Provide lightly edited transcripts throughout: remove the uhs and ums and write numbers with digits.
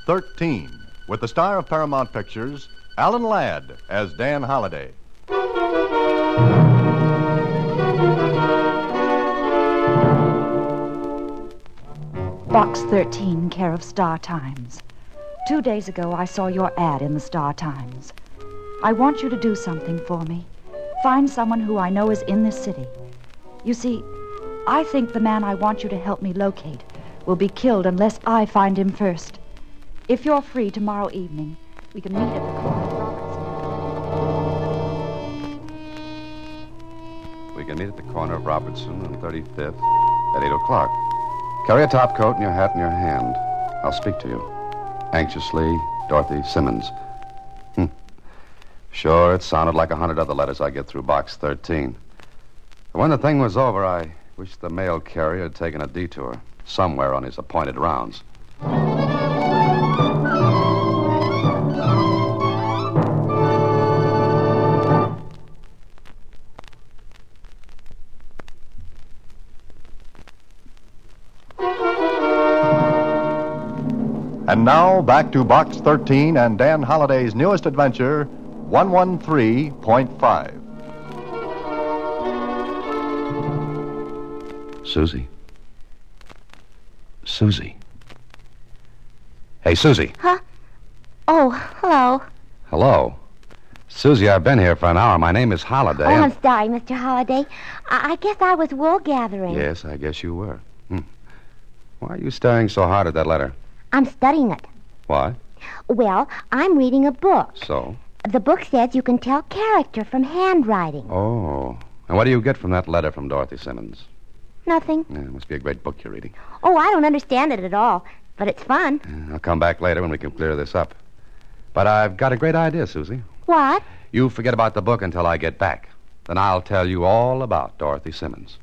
13, with the star of Paramount Pictures, Alan Ladd, as Dan Holliday. Box 13, care of Star Times. 2 days ago, I saw your ad in the Star Times. I want you to do something for me. Find someone who I know is in this city. You see, I think the man I want you to help me locate will be killed unless I find him first. If you're free tomorrow evening, we can meet at the corner of Robertson. We can meet at the corner of Robertson and 35th at 8 o'clock. Carry a top coat and your hat in your hand. I'll speak to you. Anxiously, Dorothy Simmons. Sure, it sounded like 100 other letters I get through Box 13. But when the thing was over, I wished the mail carrier had taken a detour somewhere on his appointed rounds. And now, back to Box 13 and Dan Holliday's newest adventure, 113.5. Susie. Susie. Hey, Susie. Huh? Oh, hello. Hello. Susie, I've been here for an hour. My name is Holliday. Oh, I'm sorry, Mr. Holliday. I guess I was wool gathering. Yes, I guess you were. Why are you staring so hard at that letter? I'm studying it. Why? Well, I'm reading a book. So? The book says you can tell character from handwriting. Oh. And what do you get from that letter from Dorothy Simmons? Nothing. Yeah, it must be a great book you're reading. Oh, I don't understand it at all, but it's fun. I'll come back later when we can clear this up. But I've got a great idea, Susie. What? You forget about the book until I get back. Then I'll tell you all about Dorothy Simmons.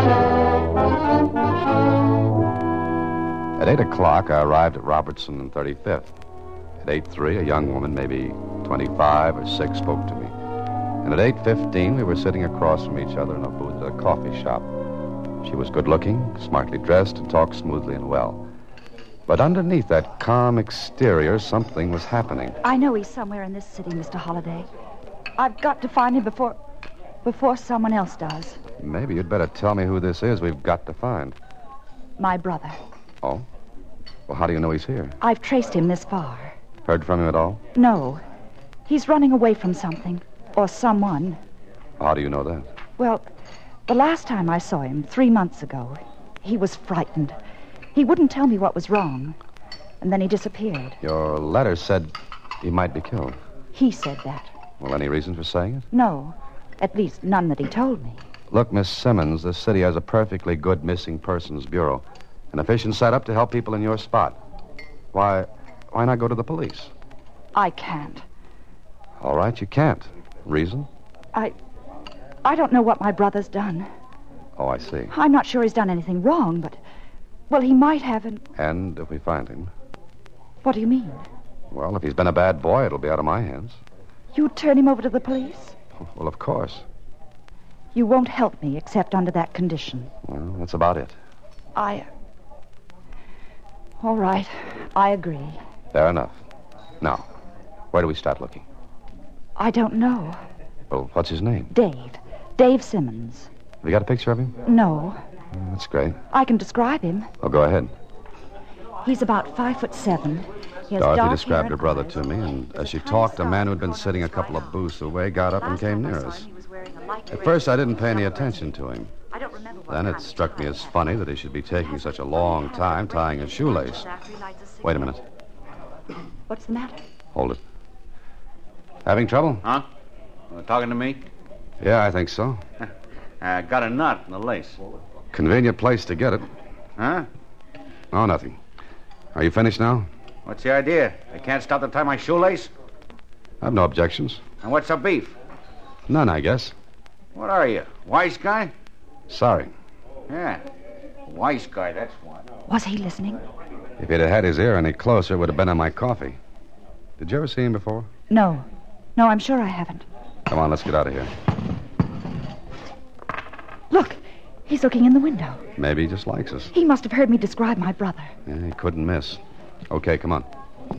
At 8 o'clock, I arrived at Robertson and 35th. At 8:03, a young woman, maybe 25 or 6, spoke to me. And at 8:15, we were sitting across from each other in a booth at a coffee shop. She was good-looking, smartly dressed, and talked smoothly and well. But underneath that calm exterior, something was happening. I know he's somewhere in this city, Mr. Holliday. I've got to find him before someone else does. Maybe you'd better tell me who this is we've got to find. My brother. Oh? Well, how do you know he's here? I've traced him this far. Heard from him at all? No. He's running away from something. Or someone. How do you know that? Well, the last time I saw him, 3 months ago, he was frightened. He wouldn't tell me what was wrong. And then he disappeared. Your letter said he might be killed. He said that. Well, any reason for saying it? No. At least none that he told me. Look, Miss Simmons, this city has a perfectly good missing persons bureau. An efficient setup to help people in your spot. Why not go to the police? I can't. All right, you can't. Reason? I don't know what my brother's done. Oh, I see. I'm not sure he's done anything wrong, but... Well, he might have, And if we find him? What do you mean? Well, if he's been a bad boy, it'll be out of my hands. You'd turn him over to the police? Well, of course. You won't help me except under that condition. Well, that's about it. All right. I agree. Fair enough. Now, where do we start looking? I don't know. Well, what's his name? Dave. Dave Simmons. Have you got a picture of him? No. That's great. I can describe him. Oh, go ahead. He's about 5'7". He has Dorothy dark described hair her and brother eyes. to me, and as she talked, a man who'd been sitting a couple of booths away got up and came near us. At first, I didn't pay any attention to him. Then it struck me as funny that he should be taking such a long time tying a shoelace. Wait a minute. What's the matter? Hold it. Having trouble? Huh? Talking to me? Yeah, I think so. I got a knot in the lace. Convenient place to get it. Huh? Oh, nothing. Are you finished now? What's the idea? I can't stop to tie my shoelace? I've no objections. And what's the beef? None, I guess. What are you, wise guy? Sorry. Yeah, wise guy, that's what. Was he listening? If he'd have had his ear any closer, it would have been on my coffee. Did you ever see him before? No. No, I'm sure I haven't. Come on, let's get out of here. Look, he's looking in the window. Maybe he just likes us. He must have heard me describe my brother. Yeah, he couldn't miss. Okay, come on.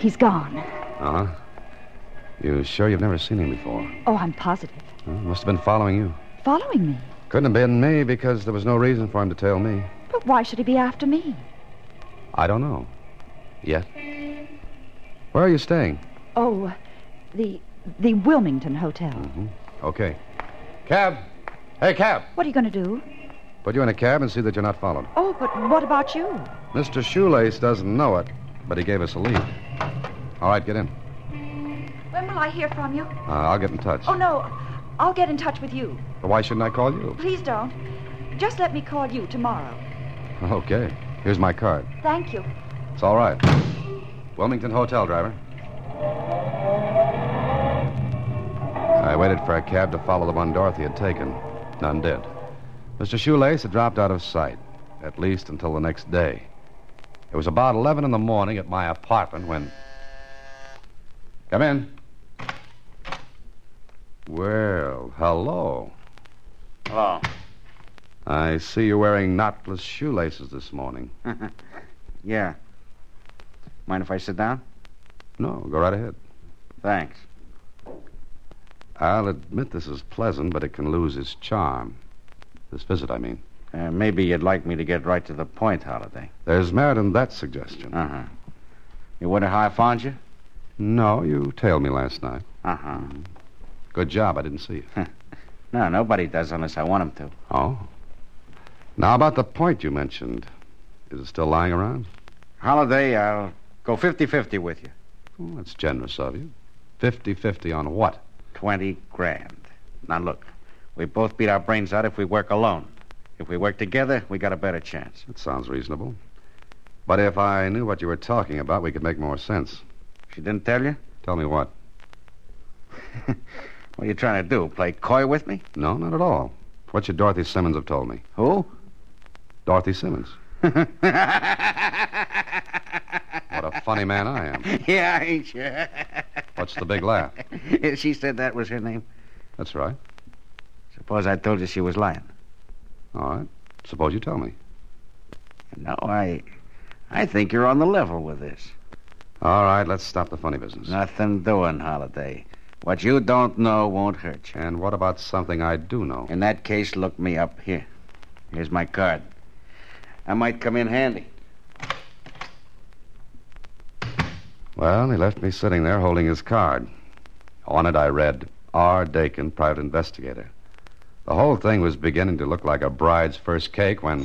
He's gone. Uh-huh. You sure you've never seen him before? Oh, I'm positive. Must have been following you. Following me? Couldn't have been me because there was no reason for him to tail me. But why should he be after me? I don't know. Yet. Where are you staying? Oh, the Wilmington Hotel. Mm-hmm. Okay. Cab! Hey, cab! What are you going to do? Put you in a cab and see that you're not followed. Oh, but what about you? Mr. Shoelace doesn't know it, but he gave us a lead. All right, get in. When will I hear from you? I'll get in touch. Oh, no. I'll get in touch with you. But why shouldn't I call you? Please don't. Just let me call you tomorrow. Okay. Here's my card. Thank you. It's all right. Wilmington Hotel, driver. I waited for a cab to follow the one Dorothy had taken. None did. Mr. Shoelace had dropped out of sight, at least until the next day. It was about 11 in the morning at my apartment when... Come in. Well, hello. Hello. I see you're wearing knotless shoelaces this morning. Yeah. Mind if I sit down? No, go right ahead. Thanks. I'll admit this is pleasant, but it can lose its charm. This visit, I mean. Maybe you'd like me to get right to the point, Holiday. There's merit in that suggestion. Uh-huh. You wonder how I found you? No, you tailed me last night. Uh-huh. Good job, I didn't see you. No, nobody does unless I want them to. Oh? Now, about the point you mentioned. Is it still lying around? Holiday, I'll go 50-50 with you. Oh, that's generous of you. 50-50 on what? 20 grand. Now, look, we both beat our brains out if we work alone. If we work together, we got a better chance. That sounds reasonable. But if I knew what you were talking about, we could make more sense. She didn't tell you? Tell me what? What are you trying to do, play coy with me? No, not at all. What should Dorothy Simmons have told me? Who? Dorothy Simmons. What a funny man I am. Yeah, ain't you? What's the big laugh? She said that was her name. That's right. Suppose I told you she was lying. All right. Suppose you tell me. No, I think you're on the level with this. All right, let's stop the funny business. Nothing doing, Holiday. What you don't know won't hurt you. And what about something I do know? In that case, look me up here. Here's my card. I might come in handy. Well, he left me sitting there holding his card. On it I read, R. Dakin, private investigator. The whole thing was beginning to look like a bride's first cake when...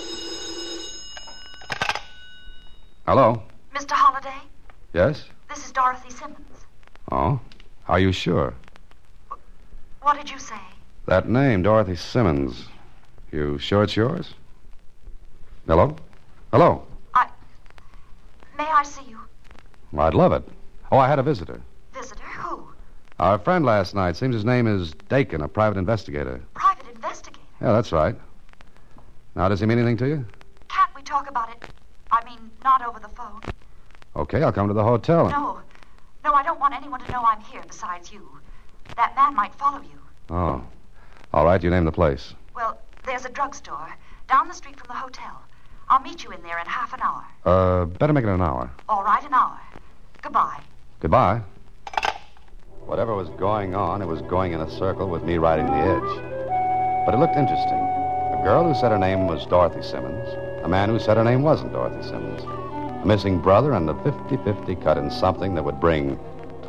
Hello? Mr. Holliday, Yes? this is Dorothy Simmons. Oh? Are you sure? What did you say? That name, Dorothy Simmons. You sure it's yours? Hello? Hello? May I see you? Well, I'd love it. Oh, I had a visitor. Visitor? Who? Our friend last night. Seems his name is Dakin, a private investigator. Private investigator? Yeah, that's right. Now, does he mean anything to you? Can't we talk about it? I mean, not over the phone. Okay, I'll come to the hotel. No, I don't want anyone to know I'm here besides you. That man might follow you. Oh. All right, you name the place. Well, there's a drugstore down the street from the hotel. I'll meet you in there in half an hour. Better make it an hour. All right, an hour. Goodbye. Goodbye. Whatever was going on, it was going in a circle with me riding the edge. But it looked interesting. A girl who said her name was Dorothy Simmons. A man who said her name wasn't Dorothy Simmons. A missing brother and a 50-50 cut in something that would bring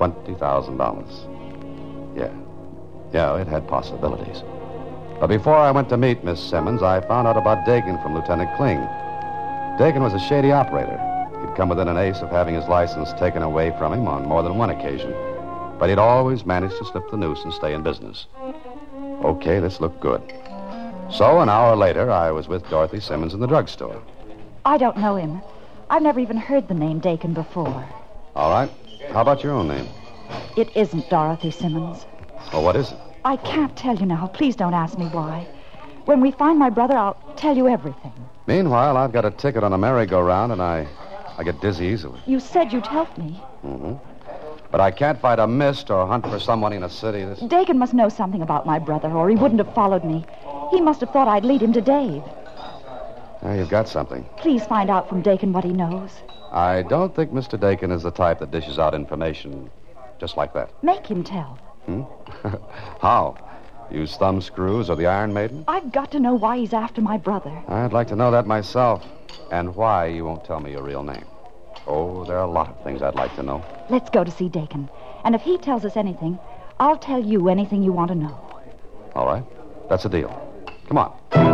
$20,000. Yeah, it had possibilities. But before I went to meet Miss Simmons, I found out about Dakin from Lieutenant Kling. Dakin was a shady operator. He'd come within an ace of having his license taken away from him on more than one occasion. But he'd always managed to slip the noose and stay in business. Okay, this looked good. So an hour later, I was with Dorothy Simmons in the drugstore. I don't know him. I've never even heard the name Dakin before. All right. How about your own name? It isn't Dorothy Simmons. Oh, what is it? I can't tell you now. Please don't ask me why. When we find my brother, I'll tell you everything. Meanwhile, I've got a ticket on a merry-go-round, and I get dizzy easily. You said you'd help me. Mm-hmm. But I can't fight a mist or hunt for someone in a city that's... Dakin must know something about my brother, or he wouldn't have followed me. He must have thought I'd lead him to Dave. Now, you've got something. Please find out from Dakin what he knows. I don't think Mr. Dakin is the type that dishes out information just like that. Make him tell. How? Use thumb screws or the Iron Maiden? I've got to know why he's after my brother. I'd like to know that myself. And why you won't tell me your real name. Oh, there are a lot of things I'd like to know. Let's go to see Dakin. And if he tells us anything, I'll tell you anything you want to know. All right. That's a deal. Come on.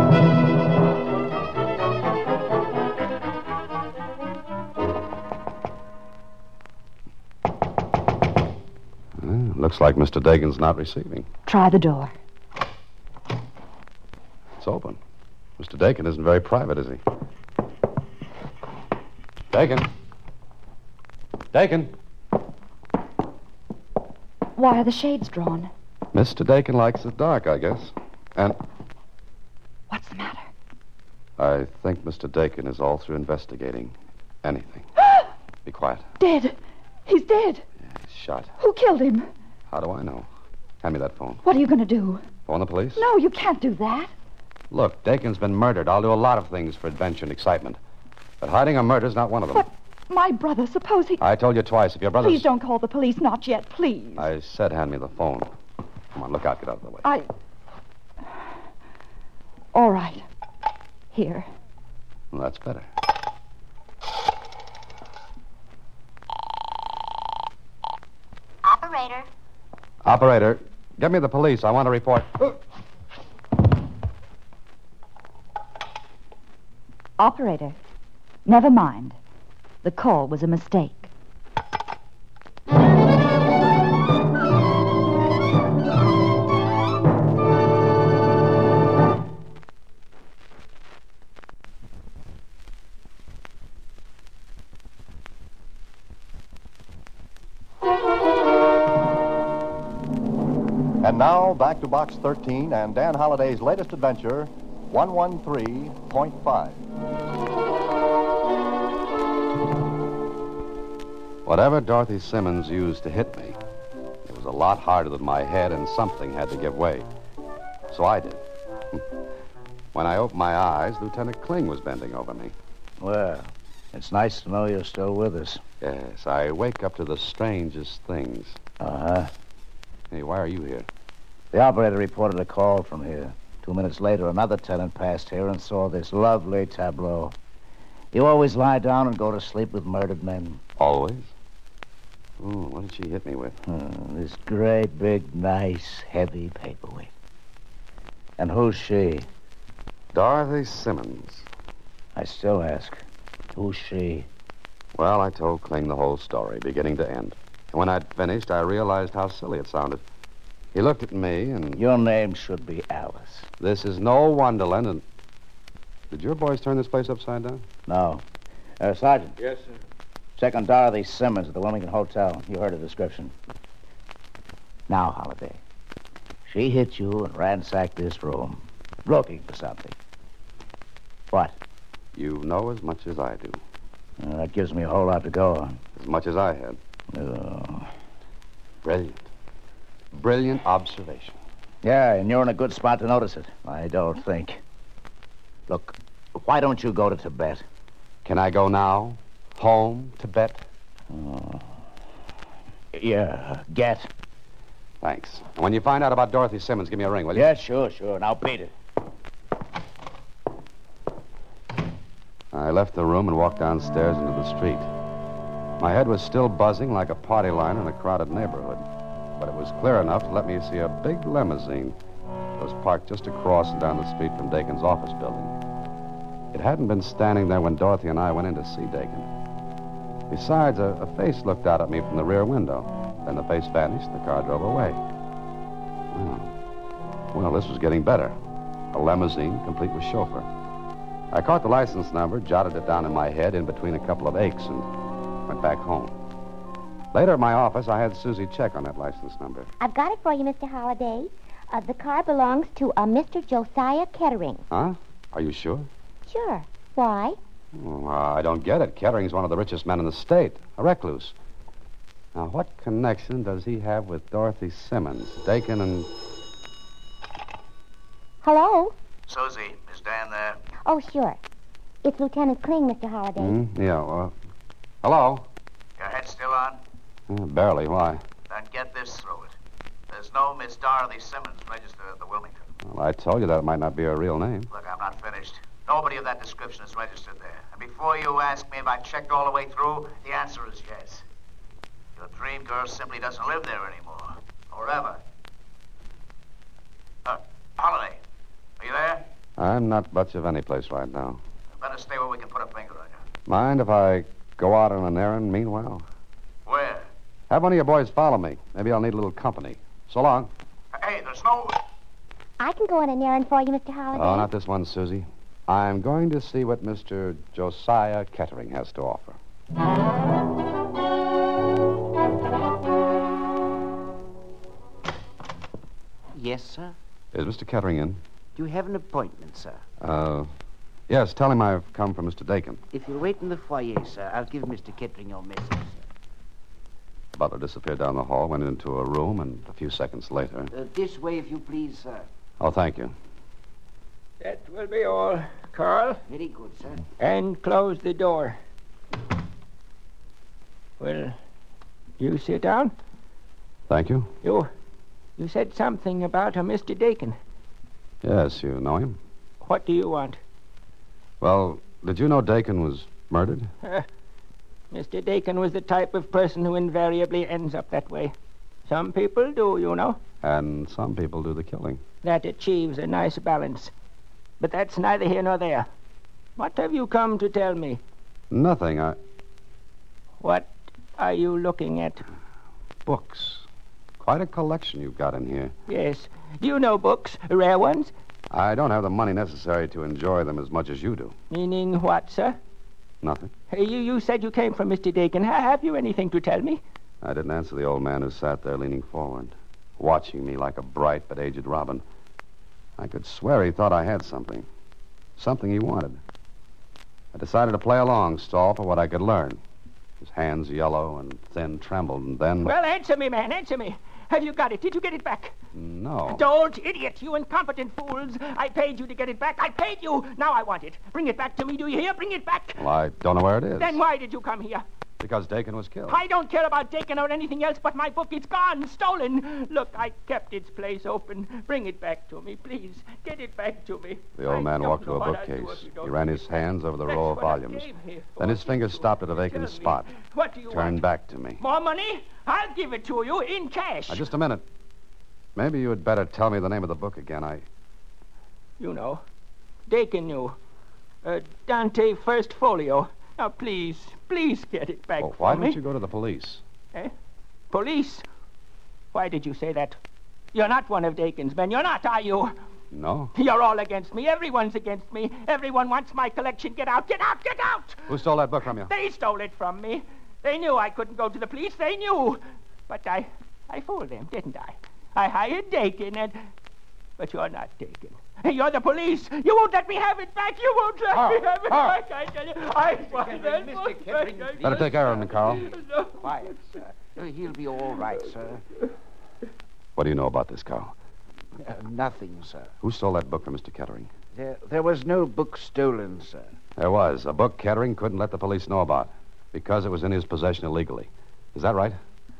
Looks like Mr. Dakin's not receiving. Try the door. It's open. Mr. Dakin isn't very private, is he? Dakin? Dakin? Why are the shades drawn? Mr. Dakin likes it dark, I guess. And What's the matter? I think Mr. Dakin is all through investigating anything. Be quiet. Dead. He's dead. Yeah, he's shot. Who killed him? How do I know? Hand me that phone. What are you going to do? Phone the police? No, you can't do that. Look, Dakin's been murdered. I'll do a lot of things for adventure and excitement. But hiding a murder's not one of them. But my brother, suppose he... I told you twice. If your brother's... Please don't call the police. Not yet, please. I said hand me the phone. Come on, look out. Get out of the way. All right. Here. Well, that's better. Operator. Operator, get me the police. I want to report. Operator, never mind. The call was a mistake. And now, back to Box 13 and Dan Holliday's latest adventure, 113.5. Whatever Dorothy Simmons used to hit me, it was a lot harder than my head, and something had to give way. So I did. When I opened my eyes, Lieutenant Kling was bending over me. Well, it's nice to know you're still with us. Yes, I wake up to the strangest things. Uh-huh. Hey, why are you here? The operator reported a call from here. 2 minutes later, another tenant passed here and saw this lovely tableau. You always lie down and go to sleep with murdered men. Always? Ooh, what did she hit me with? This great, big, nice, heavy paperweight. And who's she? Dorothy Simmons. I still ask, who's she? Well, I told Kling the whole story, beginning to end. And when I'd finished, I realized how silly it sounded. He looked at me and... Your name should be Alice. This is no Wonderland, and... Did your boys turn this place upside down? No. Sergeant. Yes, sir. Check on Dorothy Simmons at the Wilmington Hotel. You heard her description. Now, Holiday. She hit you and ransacked this room, looking for something. What? You know as much as I do. That gives me a whole lot to go on. As much as I had. Oh. Brilliant. Brilliant observation. Yeah, and you're in a good spot to notice it, I don't think. Look, why don't you go to Tibet? Can I go now? Home, Tibet? Yeah, get. Thanks. And when you find out about Dorothy Simmons, give me a ring, will you? Yeah, sure. Now beat it. I left the room and walked downstairs into the street. My head was still buzzing like a party line in a crowded neighborhood, but it was clear enough to let me see a big limousine that was parked just across and down the street from Dakin's office building. It hadn't been standing there when Dorothy and I went in to see Dakin. Besides, a face looked out at me from the rear window. Then the face vanished, the car drove away. Well, this was getting better. A limousine, complete with chauffeur. I caught the license number, jotted it down in my head in between a couple of aches, and went back home. Later at my office, I had Susie check on that license number. I've got it for you, Mr. Holliday. The car belongs to Mr. Josiah Kettering. Huh? Are you sure? Sure. Why? Oh, I don't get it. Kettering's one of the richest men in the state, a recluse. Now, what connection does he have with Dorothy Simmons? Dakin and... Hello? Susie, is Dan there? Oh, sure. It's Lieutenant Kling, Mr. Holliday. Yeah, well, Hello? Your head still on? Barely. Why? Then get this through it. There's no Miss Dorothy Simmons registered at the Wilmington. Well, I told you that might not be her real name. Look, I'm not finished. Nobody of that description is registered there. And before you ask me if I checked all the way through, the answer is yes. Your dream girl simply doesn't live there anymore. Or ever. Holiday, are you there? I'm not much of any place right now. Better stay where we can put a finger on you. Mind if I go out on an errand meanwhile? Where? Have one of your boys follow me. Maybe I'll need a little company. So long. Hey, there's no... I can go on an errand for you, Mr. Holliday. Oh, not this one, Susie. I'm going to see what Mr. Josiah Kettering has to offer. Yes, sir? Is Mr. Kettering in? Do you have an appointment, sir? Yes, tell him I've come from Mr. Dakin. If you'll wait in the foyer, sir, I'll give Mr. Kettering your message, sir. The butler disappeared down the hall, went into a room, and a few seconds later... This way, if you please, sir. Oh, thank you. That will be all, Carl. Very good, sir. And close the door. Well, you sit down. Thank you. You said something about a Mr. Dakin. Yes, you know him. What do you want? Well, did you know Dakin was murdered? Mr. Dakin was the type of person who invariably ends up that way. Some people do, you know. And some people do the killing. That achieves a nice balance. But that's neither here nor there. What have you come to tell me? Nothing. What are you looking at? Books. Quite a collection you've got in here. Yes. Do you know books? Rare ones? I don't have the money necessary to enjoy them as much as you do. Meaning what, sir? Nothing. You said you came from Mr. Dakin. Have you anything to tell me? I didn't answer the old man who sat there leaning forward, watching me like a bright but aged robin. I could swear he thought I had something. Something he wanted. I decided to play along, stall for what I could learn. His hands, yellow and thin, trembled, and then... Well, answer me, man, answer me. Have you got it? Did you get it back? No. Don't, idiot, you incompetent fools. I paid you to get it back. I paid you. Now I want it. Bring it back to me, do you hear? Bring it back. Well, I don't know where it is. Then why did you come here? Because Dakin was killed. I don't care about Dakin or anything else but my book. It's gone, stolen. Look, I kept its place open. Bring it back to me, please. Get it back to me. The old man walked to a bookcase. He ran his hands over the row of volumes. Then his fingers stopped at a vacant spot. What do you Turned want? back to me. More money? I'll give it to you in cash. Now, just a minute. Maybe you had better tell me the name of the book again. You know. Dakin knew. Dante First Folio. Now, please get it back Well, for why me. didn't you go to the police? Police? Why did you say that? You're not one of Dakin's men. You're not, are you? No. You're all against me. Everyone's against me. Everyone wants my collection. Get out, get out, get out! Who stole that book from you? They stole it from me. They knew I couldn't go to the police. They knew. But I fooled them, didn't I? I hired Dakin But you're not Dakin. You're the police. You won't let me have it back. You won't let me have it back, I tell you. I want that book back. Better take care of him, Carl. No. Quiet, sir. He'll be all right, sir. What do you know about this, Carl? Nothing, sir. Who stole that book from Mr. Kettering? There was no book stolen, sir. There was. A book Kettering couldn't let the police know about because it was in his possession illegally. Is that right?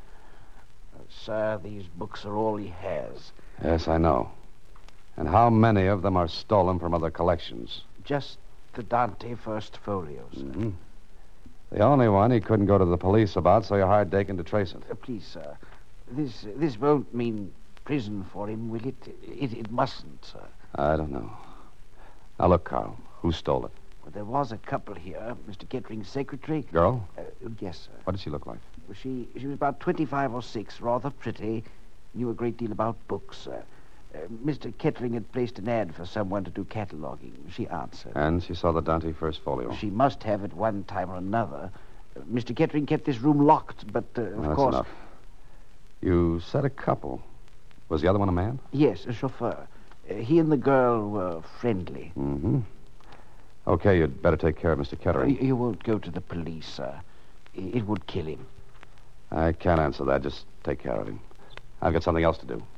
Sir, these books are all he has. Yes, I know. And how many of them are stolen from other collections? Just the Dante First Folio, sir. Mm-hmm. The only one he couldn't go to the police about, so you hired Dakin to trace it. Please, sir. This won't mean prison for him, will it? It mustn't, sir. I don't know. Now, look, Carl. Who stole it? Well, there was a couple here. Mr. Kettering's secretary. Girl? Yes, sir. What did she look like? Well, she was about 25 or 6, rather pretty. Knew a great deal about books, sir. Mr. Kettering had placed an ad for someone to do cataloging. She answered. And she saw the Dante First Folio. She must have at one time or another. Mr. Kettering kept this room locked, but of That's course... enough. You said a couple. Was the other one a man? Yes, a chauffeur. He and the girl were friendly. Mm-hmm. Okay, you'd better take care of Mr. Kettering. You won't go to the police, sir. It would kill him. I can't answer that. Just take care of him. I've got something else to do.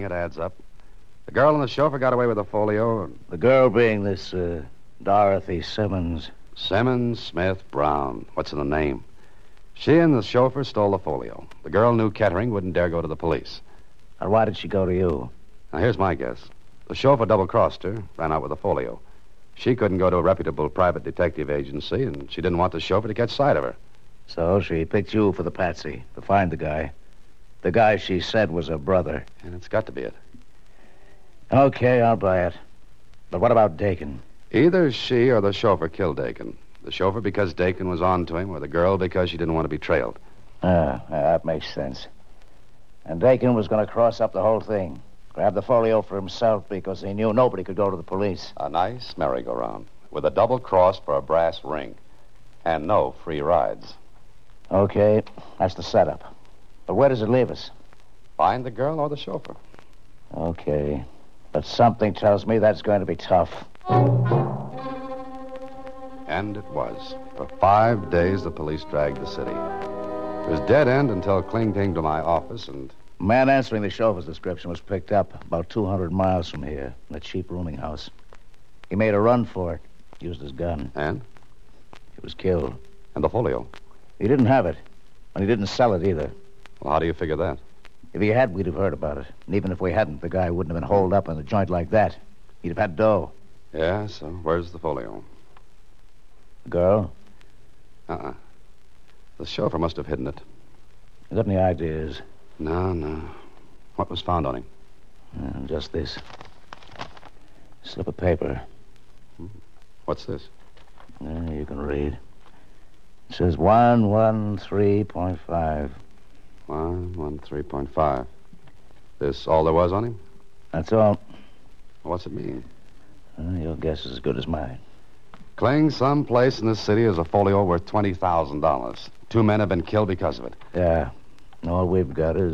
Cling, it adds up. The girl and the chauffeur got away with the folio. The girl being this, Dorothy Simmons. Simmons, Smith, Brown. What's in the name? She and the chauffeur stole the folio. The girl knew Kettering wouldn't dare go to the police. And why did she go to you? Now, here's my guess. The chauffeur double-crossed her, ran out with the folio. She couldn't go to a reputable private detective agency, and she didn't want the chauffeur to catch sight of her. So she picked you for the patsy, to find the guy. The guy she said was her brother. And it's got to be it. Okay, I'll buy it. But what about Dakin? Either she or the chauffeur killed Dakin. The chauffeur because Dakin was on to him, or the girl because she didn't want to be trailed. That makes sense. And Dakin was going to cross up the whole thing. Grab the folio for himself because he knew nobody could go to the police. A nice merry-go-round with a double cross for a brass ring. And no free rides. Okay, that's the setup. But where does it leave us? Find the girl or the chauffeur. Okay. But something tells me that's going to be tough. And it was. For 5 days, the police dragged the city. It was dead end until Kling came to my office and... The man answering the chauffeur's description was picked up about 200 miles from here, in a cheap rooming house. He made a run for it, used his gun. And? He was killed. And the folio? He didn't have it, and he didn't sell it either. Well, how do you figure that? If he had, we'd have heard about it. And even if we hadn't, the guy wouldn't have been holed up in a joint like that. He'd have had dough. Yeah, so where's the folio? The girl? Uh-uh. The chauffeur must have hidden it. You got any ideas? No. What was found on him? Just this. Slip of paper. What's this? You can read. It says 113.5. 113.5. This all there was on him? That's all. What's it mean? Your guess is as good as mine. Kling, some place in this city is a folio worth $20,000. 2 men have been killed because of it. Yeah. All we've got is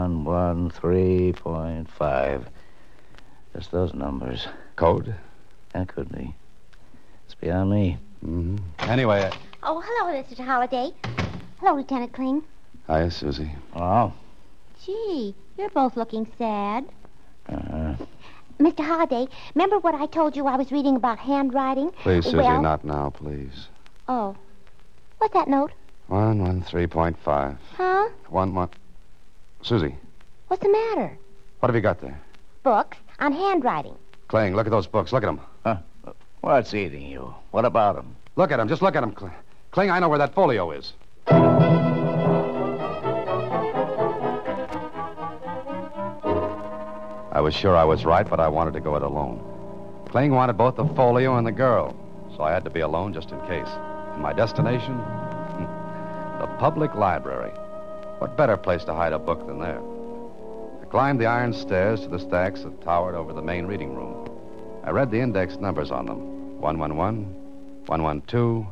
113.5. Just those numbers. Code? That could be. It's beyond me. Mm-hmm. Anyway... Oh, hello, Mr. Holliday. Hello, Lieutenant Kling. Hi, Susie. Oh? Gee, you're both looking sad. Uh-huh. Mr. Holliday, remember what I told you I was reading about handwriting? Please, Susie, Well... not now, please. Oh. What's that note? 113.5. Huh? Susie. What's the matter? What have you got there? Books on handwriting. Kling, look at those books. Look at them. Huh? What's eating you? What about them? Look at them. Just look at them, Kling. Kling, I know where that folio is. I was sure I was right, but I wanted to go it alone. Kling wanted both the folio and the girl, so I had to be alone just in case. And my destination? The public library. What better place to hide a book than there? I climbed the iron stairs to the stacks that towered over the main reading room. I read the index numbers on them. 111, 112,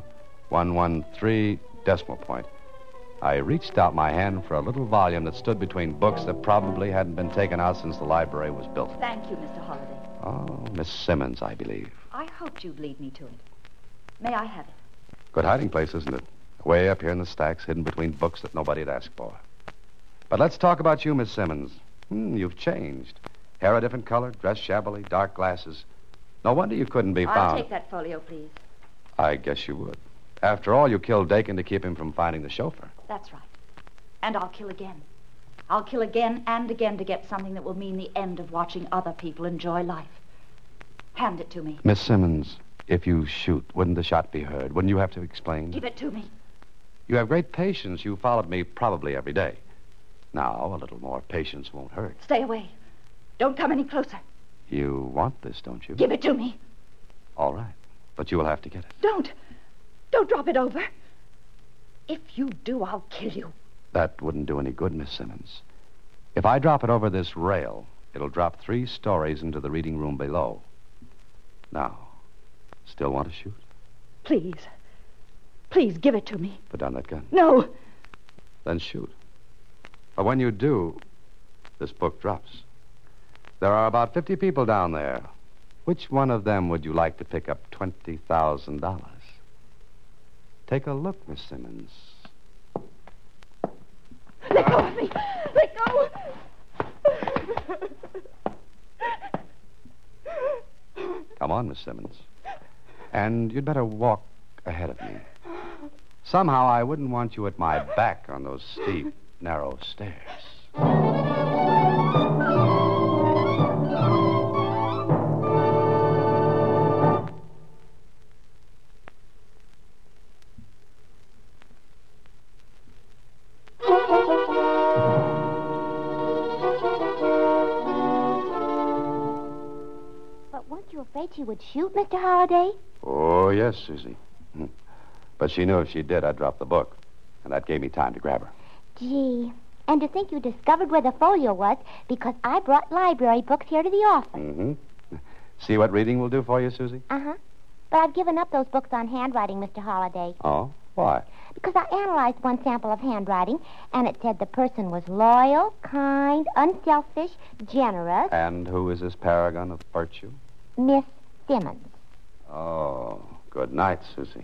113, decimal point. I reached out my hand for a little volume that stood between books that probably hadn't been taken out since the library was built. Thank you, Mr. Holliday. Oh, Miss Simmons, I believe. I hoped you'd lead me to it. May I have it? Good hiding place, isn't it? Way up here in the stacks, hidden between books that nobody had asked for. But let's talk about you, Miss Simmons. You've changed. Hair a different color, dressed shabbily, dark glasses. No wonder you couldn't be found. I'll take that folio, please. I guess you would. After all, you killed Dakin to keep him from finding the chauffeur. That's right. And I'll kill again. I'll kill again and again to get something that will mean the end of watching other people enjoy life. Hand it to me. Miss Simmons, if you shoot, wouldn't the shot be heard? Wouldn't you have to explain? Give it to me. You have great patience. You followed me probably every day. Now, a little more patience won't hurt. Stay away. Don't come any closer. You want this, don't you? Give it to me. All right. But you will have to get it. Don't drop it over. If you do, I'll kill you. That wouldn't do any good, Miss Simmons. If I drop it over this rail, it'll drop 3 stories into the reading room below. Now, still want to shoot? Please. Please, give it to me. Put down that gun. No. Then shoot. But when you do, this book drops. There are about 50 people down there. Which one of them would you like to pick up $20,000? Take a look, Miss Simmons. Let go of me. Let go. Come on, Miss Simmons. And you'd better walk ahead of me. Somehow I wouldn't want you at my back on those steep, narrow stairs. But weren't you afraid she would shoot, Mr. Holliday? Oh, yes, Susie. But she knew if she did, I'd drop the book. And that gave me time to grab her. Gee. And to think you discovered where the folio was because I brought library books here to the office. Mm-hmm. See what reading will do for you, Susie? Uh-huh. But I've given up those books on handwriting, Mr. Holliday. Oh? Why? Because I analyzed one sample of handwriting, and it said the person was loyal, kind, unselfish, generous. And who is this paragon of virtue? Miss Simmons. Oh, good night, Susie.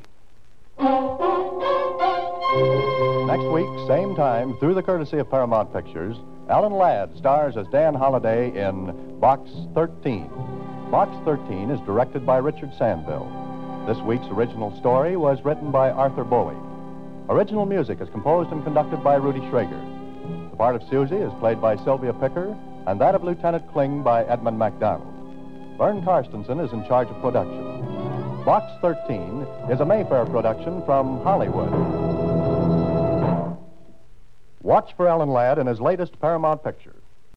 Next week, same time, through the courtesy of Paramount Pictures, Alan Ladd stars as Dan Holliday in Box 13. Box 13 is directed by Richard Sandville. This week's original story was written by Arthur Bowie. Original music is composed and conducted by Rudy Schrager. The part of Susie is played by Sylvia Picker, and that of Lieutenant Kling by Edmund MacDonald. Vern Karstensen is in charge of production. Box 13 is a Mayfair production from Hollywood. Watch for Alan Ladd in his latest Paramount Picture.